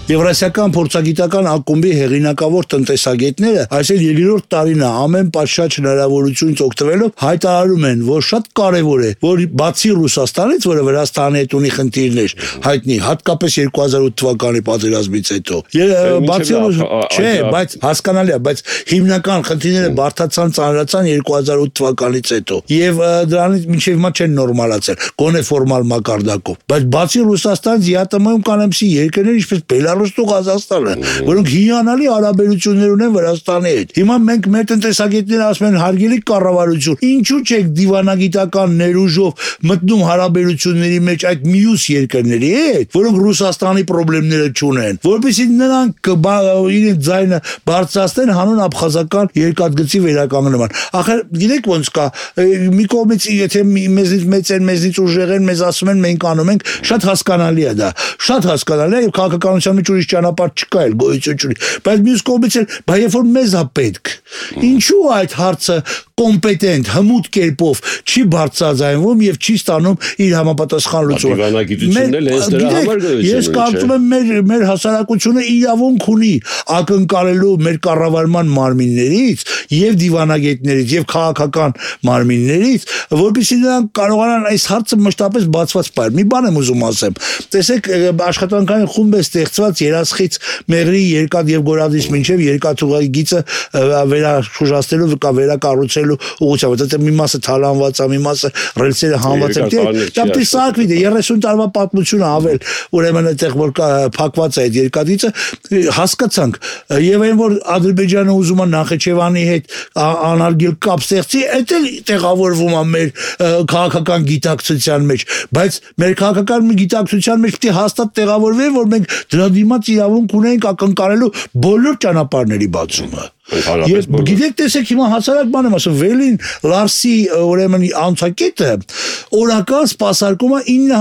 Եվրասիական փորձագիտական ակումբի հեղինակավոր տնտեսագետները այսօր երկրորդ տարին է ամեն պատշաճ հնարավորությունից օգտվելով հայտարարում են, որ շատ կարևոր է, որ բացի Ռուսաստանից, որը Վրաստանի հետ ունի խնդիրներ, հայտնի, հատկապես 2008 թվականի պատերազմից հետո։ Բացի չէ, բայց հասկանալի է, բայց հիմնական խնդիրները բարդացան ծանրացան 2008 թվականից հետո։ Եվ դրանից մինչև հիմա չեն նորմալացել, գոնե ֆորմալ մակարդակով։ Բայց բացի Ռուսաստանից ԵԱՏՄ-ում կան այնպիսի երկրներ, ինչպես Բելարուսն ու Ղազախստանը, որոնք հիանալի հարաբերություններ ունեն Վրաստանի հետ։ Հիմա մենք մեր տնտեսագետները ասում են հարգելի կառավարություն, ինչու՞ չեք դիվանագիտական ներուժով մտնում հարաբերությունների մեջ այդ մյուս երկրների հետ, որոնք Ռուսաստանի խնդիրները չունեն, որպեսզի նրանք իրենց ձայնը բարձրացնեն հանուն աբխազական երկաթգծի վերականգնման։ Ախր գիտեք ոնց կա, մի կողմից եթե մեզնից մեծ են, մեզնից ուժեղ են, մեզ ասում են մենք անում ենք, շատ հասկանալի է դա, շատ հասկանալի է, եւ քաղաքականության մեջ ուրիշ ճանապարհ չկա էլ, գոյություն չունի, բայց մյուս կողմից էլ, բայց երբ որ մեզ է պետք, ինչու այդ հարցը կոմպետենտ, հմուտ կերպով չի բարձրաձայնվում եւ չի ստանում իր համապատասխան լուծումը։ Դիվանագիտությունն էլ հենց դրա համար գոյություն ունի։ Ես կարծում եմ մեր հասարակությունը իրավունք ունի ակնկալելու մեր կառավարման մարմիններից եւ դիվանագետներից եւ քաղաքական մարմիններից, որպեսզի նրանք կարողանան այս հարցը մշտապես բացված պահել։ Մի բան եմ ուզում ասեմ։ Տեսեք, աշխատանքային խումբ է ստեղծված Երասխից Մեղրի երկաթ եւ Գորադից մինչեւ երկաթուղի գիծը վերաշուժացնելու կամ վերակառուցելու ուղղությամբ, որտեղ մի մասը թալանված է, մի մասը ռելսերը հանված են։ Դա պիսակվի է 30 տարվա պատմությունը ավել, ուրեմն այդտեղ որ փակված է այդ երկաթիցը, հասկացանք, եւ այն որ Ադրբեջանը ուզում է Նախիջևանի հետ անարգել կապ ստեղծի, այդ էլ տեղավորվում է մեր քաղաքական գիտակցության մեջ, բայց մեր քաղաքական գիտակցության մեջ պետք է հաստատ տեղավորվի, որ մենք դրա դիմաց իրավունք ունենք ակնկալելու բոլոր ճանապարհների բացումը։ Եվ գիտեք, տեսեք հիմա հասարակ բան եմ ասում, Վելին Լարսի ուրեմն անցակետը օրական սպասարկում է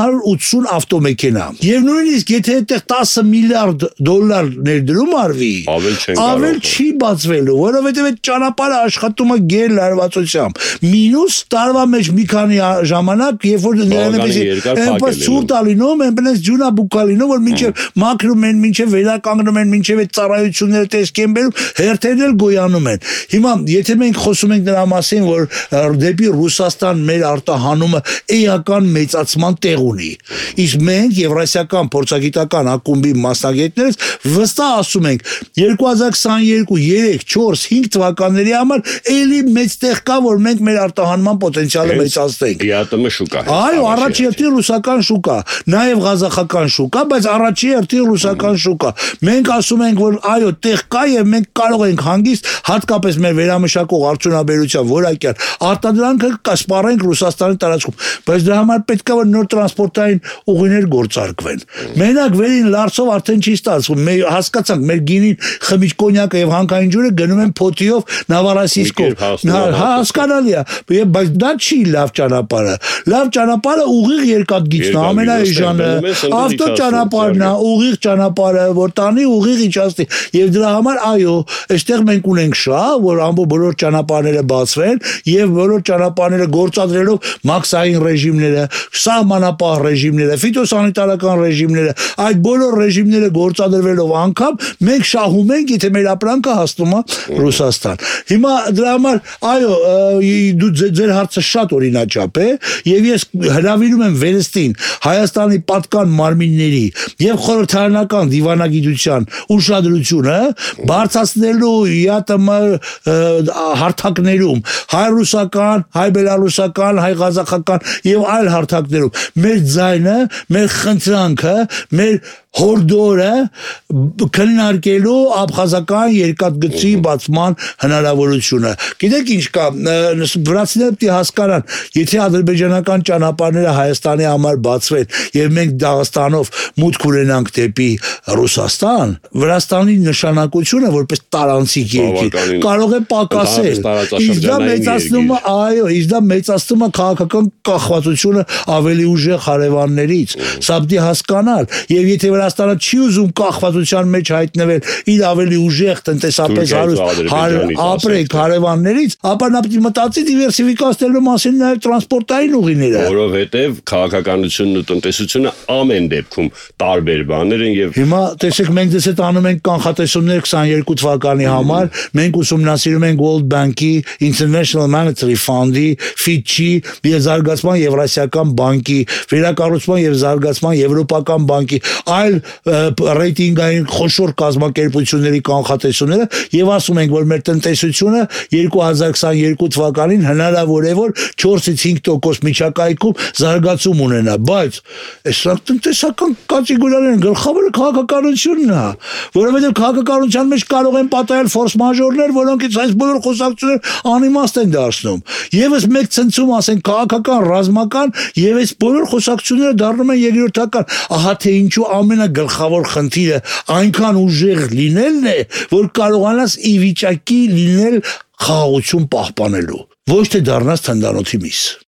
980 ավտոմեքենա։ Եվ նույնիսկ եթե այդտեղ 10 միլիարդ դոլար ներդրում արվի, ավել չի բացվելու, որովհետև այդ ճանապարհը աշխատում է գեր լարվածությամբ։ Մինուս տարվա մեջ մի քանի ժամանակ, երբ որ այնպես ցուրտ ալինում, այնպես ջունա բուկալինում, որ մինչև մաքրում են, մինչև վերականգնում են, մինչև այդ ծառայությունները տեսք են բերում, հերթերն գոյանում են։ Հիմա եթե մենք խոսում ենք նրա մասին, որ դեպի Ռուսաստան մեր արտահանումը էական մեծացման տեղ ունի, իսկ մենք Եվրասիական փորձագիտական ակումբի մասնագետներից վստահ ասում ենք 2022, 3, 4, 5 թվականների համար էլի մեծ տեղ կա, որ մենք մեր արտահանման պոտենցիալը մեծացնենք։ ԵԱՏՄ շուկա։ Այո, առաջի հերթին ռուսական շուկա, նաև ղազախական շուկա, բայց առաջի հերթին ռուսական շուկա։ Մենք ասում ենք, որ այո, տեղ կա եւ մենք կարող ենք հանգիստ հատկապես մեր վերամշակող արդյունաբերության որակյալ արտադրանքը կասպառենք Ռուսաստանի տարածքում, բայց դրա համար պետք է որ նոր տրանսպորտային ուղիներ գործարկվեն։ Մենակ Վերին Լարսով արդեն չի ստացվում։ Մենք հասկացանք, մեր գինին, խմիչ կոնյակը եւ հանքային ջուրը գնում են Փոթիով, Նավարասիսկով։ Հասկանալի է, բայց դա չի լավ ճանապարհը։ Լավ ճանապարհը ուղիղ երկաթգիծն է, ամենաէժանը, ավտոճանապարհն է, ուղիղ ճանապարհը, որ տանի ուղիղ իջացնի։ Եվ դրա համար այո, այստեղ մենք ունենք շահ, որ բոլոր ճանապարհները բացվեն եւ բոլոր ճանապարհները գործադրելով մաքսային ռեժիմները, սահմանապահ ռեժիմները, ֆիտոսանիտարական ռեժիմները, այդ բոլոր ռեժիմները գործադրվելով անգամ մենք շահում ենք, եթե մեր ապրանքը հասնում է Ռուսաստան։ Հիմա դրա համար այո, ձեր հարցը շատ օրինաչափ է եւ ես հրավիրում եմ վերստին Հայաստանի պատկան մարմինների եւ խորհրդարանական դիվանագիտության ուշադրությունը բարձրացնելու ԵԱՏՄ հարթակներում, հայ-ռուսական, հայ-բելարուսական, հայ-ղազախական եւ այլ հարթակներում մեր ձայնը, մեր խնդրանքը, մեր հորդորը քննարկելու աբխազական երկաթգծի բացման հնարավորությունը։ Գիտեք ինչ կա, վրացիները պետք է հասկանան, եթե ադրբեջանական ճանապարհները Հայաստանի համար բացվեն եւ մենք Դաղստանով մուտք ունենանք դեպի Ռուսաստան, Վրաստանի նշանակությունը որպես տարանցիկ երկիր կարող է պակասել։ Իսկ դա մեծացնում է, այո, իսկ դա մեծացնում է քաղաքական կախվածությունը ավելի ուժեղ հարևաններից։ Սա պետք է հասկանալ եւ եթե Հայաստանը չի ուզում կախվածության մեջ հայտնվել իր ավելի ուժեղ տնտեսապես ապրեք հարևաններից, ապա նա պետք է մտածի դիվերսիֆիկացնելու մասին նաև տրանսպորտային ուղիները։ Որովհետև քաղաքականությունն ու տնտեսությունը ամեն դեպքում տարբեր բաներ են եւ հիմա տեսեք մենք դες այդ անում ենք կանխատեսումներ 22 թվականի համար, մենք ուսումնասիրում ենք World Bank-ի, International Monetary Fund-ի, Fitch-ի, Զարգացման Եվրասիական բանկի, Վերակառուցման եւ Զարգացման Եվրոպական բանկի, այլ ռեյտինգային խոշոր կազմակերպությունների կանխատեսումները եւ ասում ենք, որ մեր տնտեսությունը 2022 թվականին հնարավոր է որ 4-ից 5% միջակայքում զարգացում ունենա, բայց այս տնտեսական կատեգորիաներն գլխավորը քաղաքականությունն է, որովհետեւ քաղաքականության մեջ կարող են պատահել ֆորս մաժորներ, որոնքից այս բոլոր խոսակցությունները անիմաստ են դարձնում։ Եվս մեկ ցնցում ասենք քաղաքական ռազմական եւ այս բոլոր խոսակցությունները դառնում են երկրորդական, ահա թե ինչու ամենագլխավոր խնդիրը այնքան ուժեղ լինելն է, որ կարողանաս ի վիճակի լինել խաղաղություն պահպանելու, ոչ թե դառնաս թնդանոթի միս։